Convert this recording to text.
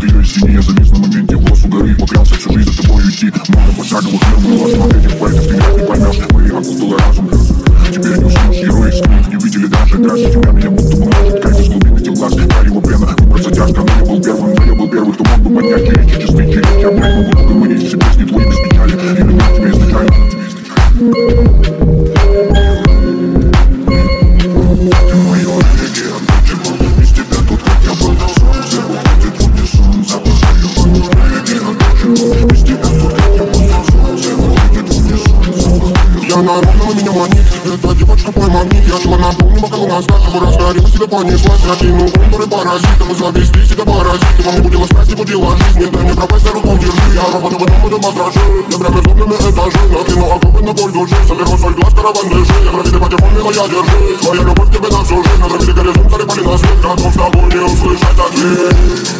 ее из тени. Я завис на моменте, волос у горы, поклялся всю жизнь за тобой идти. Много пошаговых первых глаз, смотреть файтов ты меня не поймешь. Мои окутала разум. Теперь не уснешь, герои из книг не видели даже краше тебя. Меня будто бы может кайф из глубин этих глаз. Дарила пена, выбор затяжка, но я был первым. Да я был первый, кто мог бы понять эти чувства и черить. Я, блядь, могу угомонить все песни твои без печали. И любить тебя изначально. Ты моё религия, почему без тебя тут как я был. Солнце уходит в унисон, запах твоего религия, почему без тебя тут как я был. Солнце уходит в унисон, запах твоего. Я на ровном меня манит, эта девочка мой магнит. Я шла на полный бокал на старт, чтобы разгорелась, себя понеслась. Я кину контуры паразитов, завести себя паразитом. Вам не будила спать, не будила жизнь, не дай мне пропасть, за руку держи. Я робота в одном этом отражу, я прямо злобными этажи. Накину окопы на пользу жизнь, соберу соль, глаз, караван, дыши. Я травили патефон, мило, я держи. Твоя любовь тебе на всю жизнь, на травили горизонт, зарыбали на свет. Готов с тобой не услышать ответ.